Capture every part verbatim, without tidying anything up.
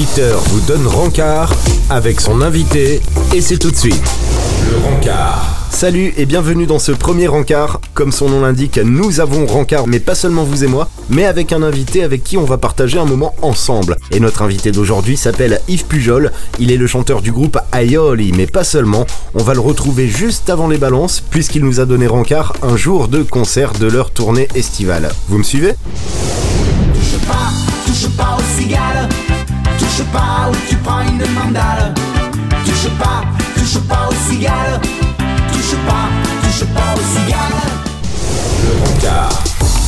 l'auditeur vous donne rencard avec son invité et c'est tout de suite. Le rencard. Salut et bienvenue dans ce premier rencard. Comme son nom l'indique, nous avons rencard, mais pas seulement vous et moi, mais avec un invité avec qui on va partager un moment ensemble. Et notre invité d'aujourd'hui s'appelle Yves Pujol. Il est le chanteur du groupe Aioli, mais pas seulement. On va le retrouver juste avant les balances, puisqu'il nous a donné rencard un jour de concert de leur tournée estivale. Vous me suivez ? Touche pas, touche pas aux cigales. Touche pas ou tu prends une mandale. Touche pas, touche pas aux cigales. Touche pas, touche pas aux cigales. Le rencard.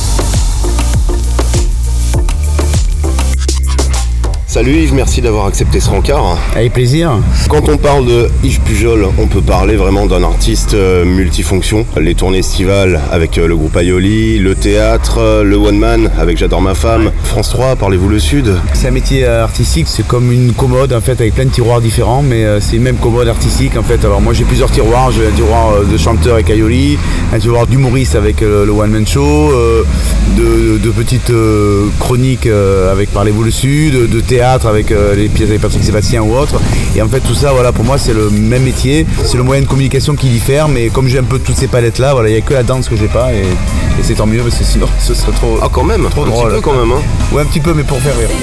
Salut Yves, merci d'avoir accepté ce rencard. Avec plaisir. Quand on parle de Yves Pujol, on peut parler vraiment d'un artiste multifonction. Les tournées estivales avec le groupe Aioli, le théâtre, le one man avec J'adore ma femme, France trois, Parlez-vous le Sud. C'est un métier artistique, c'est comme une commode en fait avec plein de tiroirs différents, mais c'est une même commode artistique en fait. Alors moi j'ai plusieurs tiroirs, j'ai un tiroir de chanteur avec Aioli, un tiroir d'humoriste avec le one man show, de, de petites chroniques avec Parlez-vous le Sud, de théâtre avec euh, les pièces avec Patrick Sébastien ou autre, et en fait tout ça voilà pour moi c'est le même métier, c'est le moyen de communication qui diffère, mais comme j'ai un peu toutes ces palettes là, voilà, il n'y a que la danse que j'ai pas, et, et c'est tant mieux parce que sinon ce serait trop ah quand même trop un drôle. Petit peu quand même hein. Ouais, un petit peu, mais pour faire rire.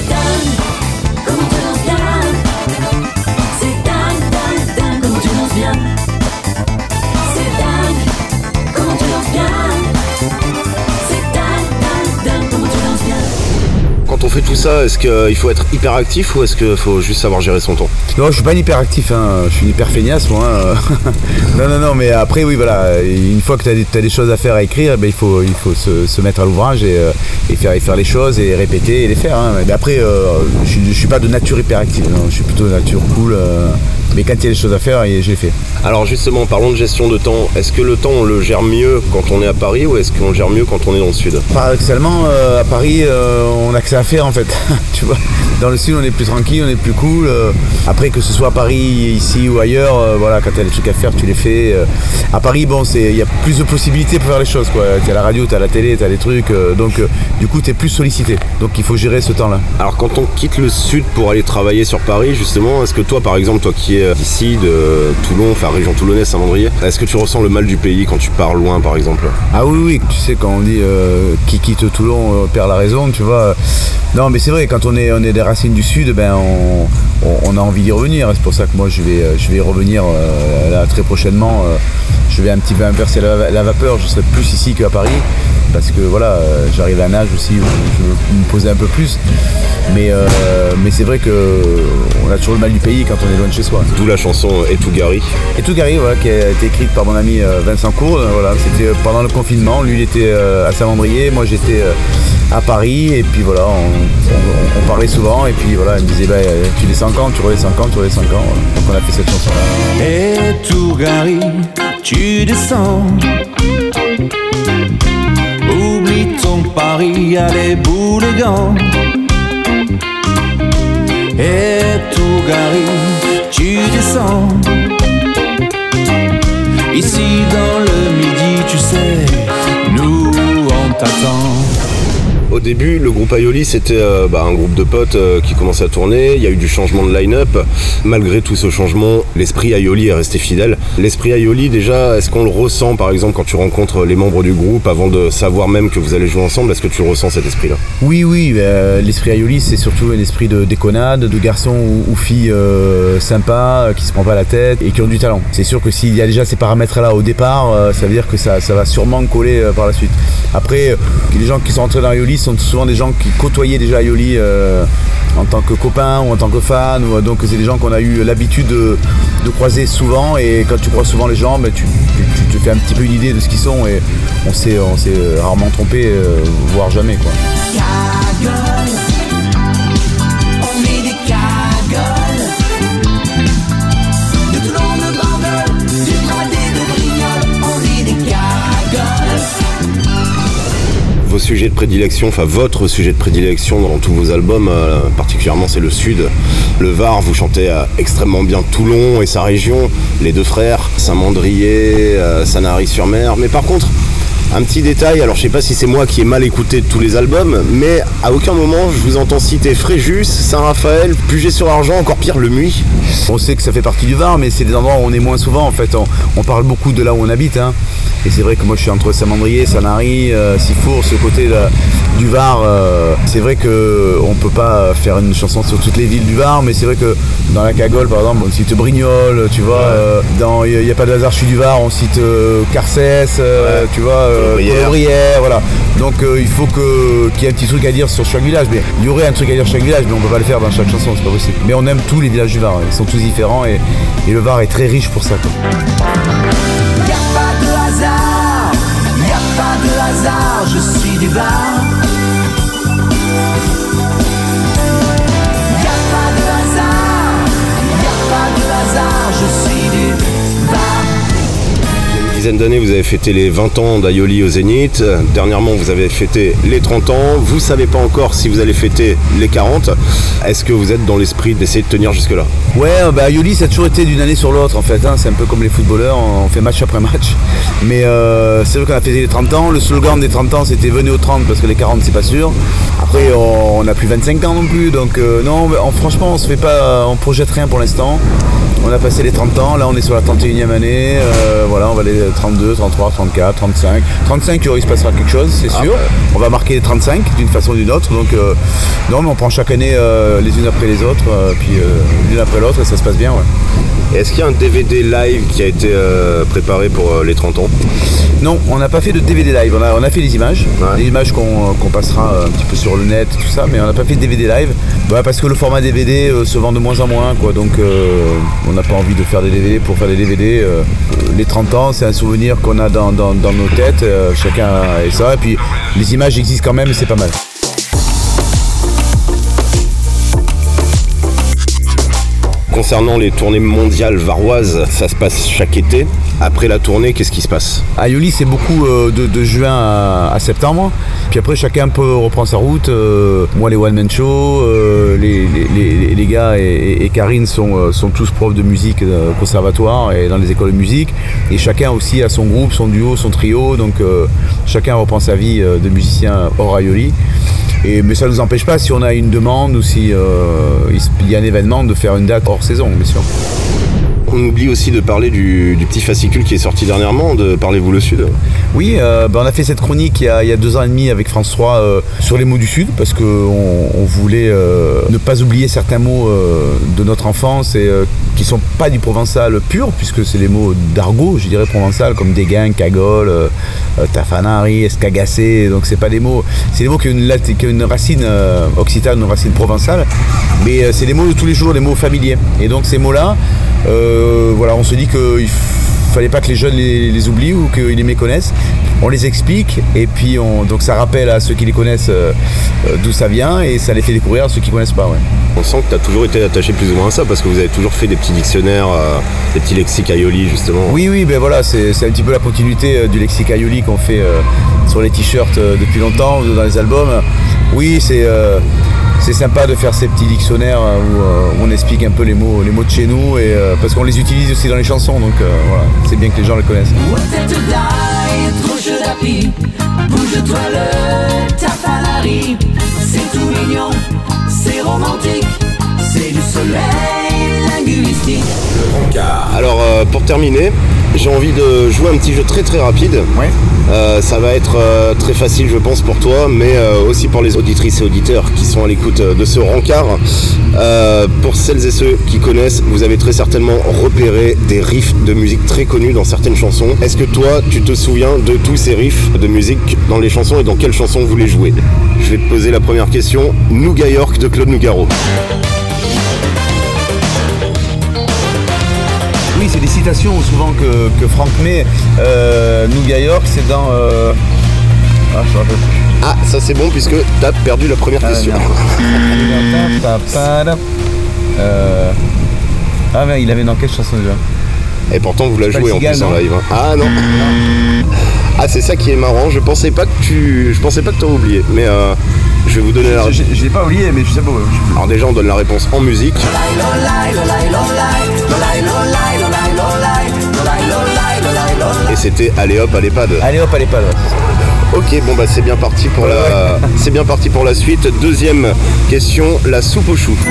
Quand on fait tout ça, est-ce qu'il faut être hyper actif ou est-ce qu'il faut juste savoir gérer son temps ? Non, je suis pas un hyper actif, hein. Je suis une hyper feignasse moi. non, non, non, mais après oui, voilà, une fois que tu as des, t'as des choses à faire, à écrire, ben, il faut, il faut se, se mettre à l'ouvrage et, et, faire, et faire les choses et répéter et les faire. Hein. Mais après, euh, je, je suis pas de nature hyper active, non. Je suis plutôt de nature cool. Euh, mais quand il y a des choses à faire, je les fais. Alors justement, parlons de gestion de temps. Est-ce que le temps, on le gère mieux quand on est à Paris ou est-ce qu'on le gère mieux quand on est dans le Sud ? Paradoxalement, euh, à Paris, euh, on a que ça à faire en fait. Tu vois, dans le Sud, on est plus tranquille, on est plus cool. Euh, après, que ce soit à Paris, ici ou ailleurs, euh, voilà, quand tu as des trucs à faire, tu les fais. Euh, à Paris, bon, il y a plus de possibilités pour faire les choses, quoi. Tu as la radio, tu as la télé, tu as des trucs. Euh, donc, euh, du coup, tu es plus sollicité. Donc, il faut gérer ce temps-là. Alors, quand on quitte le Sud pour aller travailler sur Paris, justement, est-ce que toi, par exemple, toi qui es d'ici, de Toulon, enfin région toulonnaise, Saint-Mandrier, est-ce que tu ressens le mal du pays quand tu pars loin, par exemple ? Ah oui, oui, tu sais, quand on dit euh, qui quitte Toulon euh, perd la raison, tu vois. Non, mais c'est vrai, quand on est, on est des racines du Sud, ben on, on, on a envie d'y revenir. C'est pour ça que moi, je vais, je vais y revenir euh, là, très prochainement. Euh, je vais un petit peu inverser la, la vapeur. Je serai plus ici qu'à Paris. Parce que voilà, euh, j'arrive à un âge aussi où je veux me poser un peu plus. Mais, euh, mais c'est vrai qu'on a toujours le mal du pays quand on est loin de chez soi. D'où la chanson Et tout Gary. Et tout Gary, voilà, qui a été écrite par mon ami euh, Vincent Courde. Voilà, c'était pendant le confinement. Lui, il était euh, à Saint-Mandrier. Moi, j'étais euh, à Paris. Et puis voilà, on, on, on parlait souvent. Et puis voilà, il me disait bah, tu descends quand, tu redescends quand, tu redescends quand. Voilà. Donc on a fait cette chanson-là. Et tout Gary, tu descends. Oublie ton Paris, allez boulégans. Et tout Gary, tu descends. Ici dans le midi, tu sais, nous on t'attend. Au début, le groupe Aioli, c'était euh, bah, un groupe de potes euh, qui commençait à tourner. Il y a eu du changement de line-up. Malgré tout ce changement, l'esprit Aioli est resté fidèle. L'esprit Aioli, déjà, est-ce qu'on le ressent, par exemple, quand tu rencontres les membres du groupe, avant de savoir même que vous allez jouer ensemble, est-ce que tu ressens cet esprit-là ? Oui, oui. Euh, l'esprit Aioli, c'est surtout un esprit de déconnade, de garçons ou, ou filles euh, sympas, euh, qui se prennent pas la tête et qui ont du talent. C'est sûr que s'il y a déjà ces paramètres-là au départ, euh, ça veut dire que ça, ça va sûrement coller euh, par la suite. Après, euh, les gens qui sont entrés dans Aioli sont souvent des gens qui côtoyaient déjà Aioli euh, en tant que copains ou en tant que fans, ou, donc c'est des gens qu'on a eu l'habitude de, de croiser souvent, et quand tu croises souvent les gens, ben, tu, tu, tu te fais un petit peu une idée de ce qu'ils sont, et on s'est, on s'est rarement trompé, euh, voire jamais, quoi. Cagole, on est des cagoles. De Toulon, de Bandol, du Pradé, de Brignoles, on est des cagoles. Vos sujets de prédilection, enfin votre sujet de prédilection dans tous vos albums, euh, particulièrement c'est le Sud, le Var. Vous chantez euh, extrêmement bien Toulon et sa région, les deux frères, Saint-Mandrier, euh, Sanary-sur-Mer. Mais par contre, Un petit détail, alors je sais pas si c'est moi qui ai mal écouté tous les albums, mais à aucun moment je vous entends citer Fréjus, Saint-Raphaël, Puget-sur-Argent, encore pire le Muy. On sait que ça fait partie du Var, mais c'est des endroits où on est moins souvent en fait. On, on parle beaucoup de là où on habite, hein. Et c'est vrai que moi je suis entre Saint-Mandrier, Sanary, euh, Sifour, ce côté là, du Var. Euh, c'est vrai qu'on peut pas faire une chanson sur toutes les villes du Var, mais c'est vrai que dans la Cagole par exemple, on cite Brignoles, tu vois. Euh, dans Il n'y a pas de hasard, je suis du Var, on cite euh, Carcès, euh, ouais. tu vois, euh, Colombrières, voilà. Donc euh, il faut que, qu'il y ait un petit truc à dire sur chaque village. Mais il y aurait un truc à dire sur chaque village, mais on peut pas le faire dans chaque chanson, c'est pas possible. Mais on aime tous les villages du Var, ils sont tous différents et, et le Var est très riche pour ça, quoi. Y'a pas de hasard, y'a pas de hasard, je suis du Var. Y'a pas de hasard, y'a pas de hasard, je suis du Var. Il y a une dizaine d'années, vous avez fêté les vingt ans d'Aioli au Zénith. Dernièrement, vous avez fêté les trente ans. Vous savez pas encore si vous allez fêter les quarante. Est-ce que vous êtes dans l'esprit d'essayer de tenir jusque-là? Ouais, bah Aioli, ça a toujours été d'une année sur l'autre en fait, hein. C'est un peu comme les footballeurs, on fait match après match. Mais euh, c'est vrai qu'on a fêté les trente ans. Le slogan des trente ans, c'était venez aux trente parce que les quarante, c'est pas sûr. Après, on n'a plus vingt-cinq ans non plus. Donc euh, non, on, franchement, on se fait pas, on projette rien pour l'instant. On a passé les trente ans, là on est sur la trente et unième année, euh, voilà, on va aller trente-deux, trente-trois, trente-quatre, trente-cinq. trente-cinq, il se passera quelque chose, c'est sûr. Ah, ouais. On va marquer les trente-cinq d'une façon ou d'une autre. Donc euh, non, mais on prend chaque année euh, les unes après les autres, euh, puis euh, l'une après l'autre et ça se passe bien, ouais. Est-ce qu'il y a un D V D live qui a été euh, préparé pour euh, les trente ans? Non, on n'a pas fait de D V D live, on a, on a fait des images, ouais. Des images qu'on, qu'on passera un petit peu sur le net, tout ça, mais on n'a pas fait de D V D live, bah, parce que le format D V D euh, se vend de moins en moins, quoi, donc euh, on n'a pas envie de faire des D V D pour faire des D V D. Euh, les trente ans, c'est un souvenir qu'on a dans, dans, dans nos têtes, euh, chacun a ça, et puis les images existent quand même, et c'est pas mal. Concernant les tournées mondiales varoises, ça se passe chaque été. Après la tournée, qu'est-ce qui se passe? À Aioli, c'est beaucoup euh, de, de juin à, à septembre. Puis après, chacun peut reprendre sa route. Euh, moi, les one-man show, euh, les, les, les, les gars et, et Karine sont, euh, sont tous profs de musique au conservatoire et dans les écoles de musique. Et chacun aussi a son groupe, son duo, son trio. Donc euh, chacun reprend sa vie euh, de musicien hors Aioli. Et, mais ça ne nous empêche pas, si on a une demande ou si euh, il y a un événement, de faire une date hors saison, bien sûr. On oublie aussi de parler du, du petit fascicule qui est sorti dernièrement, de Parlez-vous le Sud. Oui, euh, bah on a fait cette chronique il y a, il y a deux ans et demi avec France trois euh, sur les mots du Sud, parce qu'on on voulait euh, ne pas oublier certains mots euh, de notre enfance et euh, qui sont pas du provençal pur, puisque c'est des mots d'argot, je dirais provençal, comme dégain, cagole, euh, tafanari, escagacé. Donc c'est pas des mots, c'est des mots qui ont une, qui ont une racine euh, occitane, une racine provençale, mais euh, c'est des mots de tous les jours, des mots familiers. Et donc ces mots-là, euh, voilà, on se dit qu'il fallait pas que les jeunes les, les oublient ou qu'ils les méconnaissent. On les explique et puis on, donc ça rappelle à ceux qui les connaissent euh, euh, d'où ça vient et ça les fait découvrir à ceux qui ne connaissent pas. Ouais. On sent que tu as toujours été attaché plus ou moins à ça parce que vous avez toujours fait des petits dictionnaires, euh, des petits lexiques Aioli justement. Oui, oui, ben voilà, c'est, c'est un petit peu la continuité euh, du lexique Aioli qu'on fait euh, sur les t-shirts euh, depuis longtemps ou dans les albums. Oui, c'est... Euh, C'est sympa de faire ces petits dictionnaires où, euh, où on explique un peu les mots, les mots de chez nous et, euh, parce qu'on les utilise aussi dans les chansons, donc euh, voilà, c'est bien que les gens les connaissent. Bouge-toi le tafanari, c'est tout mignon, c'est romantique, c'est du soleil linguistique. Le rencard. Alors euh, pour terminer, j'ai envie de jouer un petit jeu très très rapide. Ouais. Euh, ça va être euh, très facile je pense pour toi, mais euh, aussi pour les auditrices et auditeurs qui sont à l'écoute de ce rencard. Euh, pour celles et ceux qui connaissent, vous avez très certainement repéré des riffs de musique très connus dans certaines chansons. Est-ce que toi tu te souviens de tous ces riffs de musique dans les chansons et dans quelles chansons vous les jouez? Je vais te poser la première question. Nouga York de Claude Nougaro. Oui, c'est des citations souvent que, que Franck met. Euh, Nouga York, c'est dans... Euh... Ah, je me rappelle plus. Ah, ça c'est bon puisque t'as perdu la première ah, question. euh... Ah, mais il avait dans quelle chanson déjà? Et pourtant vous la jouez en plus non en live. Hein. Ah non. non. Ah, c'est ça qui est marrant. Je pensais pas que tu, je pensais pas que t'aurais oublié, mais euh, je vais vous donner la réponse. Je, je l'ai pas oublié, mais je sais pas. Je... Alors déjà, on donne la réponse en musique. Et c'était Allez hop à l'EHPAD. Allez hop, allez pas là. Ok, bon bah c'est bien parti pour Ouais, la, c'est bien parti pour la suite. Deuxième question, la soupe aux choux.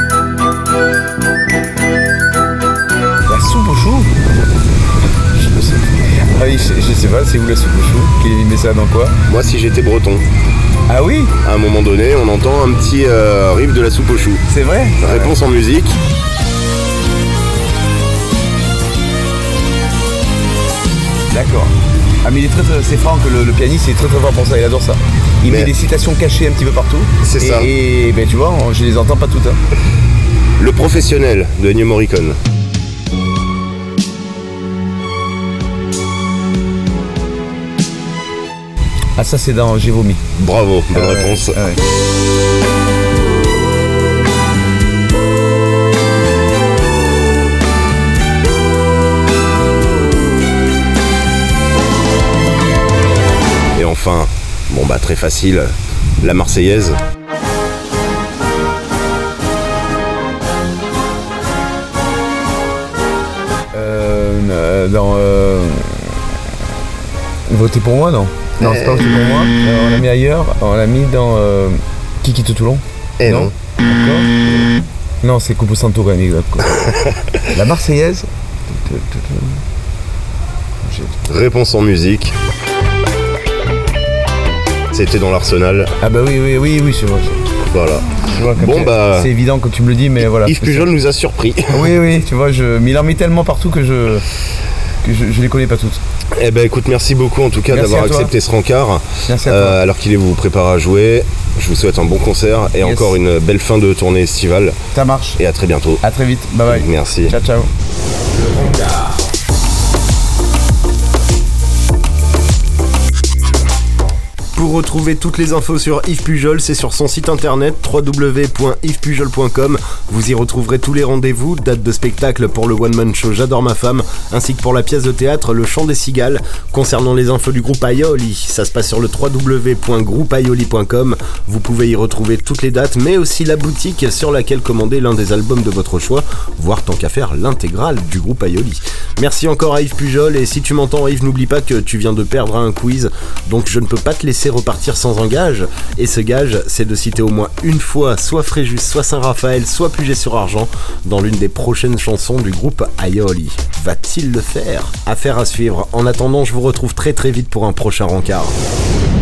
La soupe aux choux. Je sais, ah oui, je, je sais pas, c'est où la soupe aux choux? Qui met ça dans quoi? Moi, si j'étais breton, Ah oui, à un moment donné, on entend un petit euh, riff de la soupe aux choux. c'est vrai. Réponse en musique. D'accord. Ah mais il est très, très c'est Franck, le, le pianiste, il est très très fort pour ça, il adore ça. Il Mais- met des citations cachées un petit peu partout. C'est et, ça. Et ben tu vois, on- je les entends pas toutes. Hein. Le professionnel de Ennio Morricone. Ah ça c'est dans J'ai vomi. Bravo, bonne Ah ouais, réponse. ah ouais. Et enfin, bon bah très facile, la Marseillaise. Euh, euh, dans euh... Votez pour moi, non? Non, c'est pas Votez pour moi. Euh, on l'a mis ailleurs. On l'a mis dans euh... Qui quitte Toulon? Eh non. D'accord. Non, c'est Coupe Santo quand même, exact. quoi. La Marseillaise. Réponse en musique. C'était dans l'Arsenal. Ah bah oui, oui, oui, oui, je vois. Voilà. Je vois comme Bon, c'est- bah- c'est évident quand tu me le dis, mais voilà. Yves Pujol nous a surpris. Oui, oui, tu vois, je... mais il en met tellement partout que je que je, je les connais pas toutes. Eh ben écoute, merci beaucoup en tout cas Merci d'avoir à toi. accepté ce rencard. Merci à toi. Euh, alors qu'il est vous vous préparez à jouer. Je vous souhaite un bon concert et Yes. encore une belle fin de tournée estivale. Ça marche. Et à très bientôt. À très vite. Bye bye. Merci. Ciao, ciao. Pour retrouver toutes les infos sur Yves Pujol, c'est sur son site internet w w w point yves pujol point com. Vous y retrouverez tous les rendez-vous, dates de spectacle pour le one-man show J'adore ma femme, ainsi que pour la pièce de théâtre Le Chant des Cigales. Concernant les infos du groupe Aioli, ça se passe sur le w w w point groupe aioli point com. Vous pouvez y retrouver toutes les dates, mais aussi la boutique sur laquelle commander l'un des albums de votre choix, voire tant qu'à faire l'intégrale du groupe Aioli. Merci encore à Yves Pujol, et si tu m'entends Yves, n'oublie pas que tu viens de perdre un quiz, donc je ne peux pas te laisser repartir sans un gage, et ce gage c'est de citer au moins une fois soit Fréjus, soit Saint-Raphaël, soit Puget-sur-Argent dans l'une des prochaines chansons du groupe Aioli. Va-t-il le faire? Affaire à suivre. En attendant, je vous retrouve très très vite pour un prochain rencard.